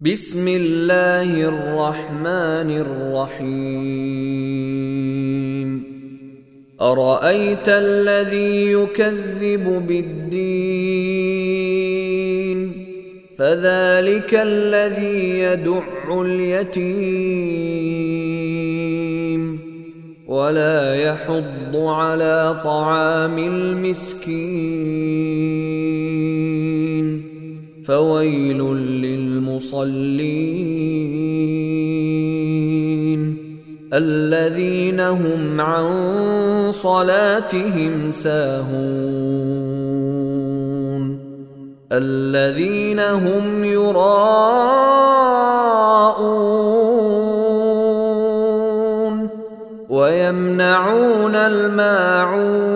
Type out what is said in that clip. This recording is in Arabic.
بسم الله الرحمن الرحيم أرأيت الذي يكذب بالدين فذلك الذي يدع اليتيم ولا يحض على طعام المسكين فويل للمصلين الذين هم عن صلاتهم ساهون الذين هم يراءون ويمنعون الماعون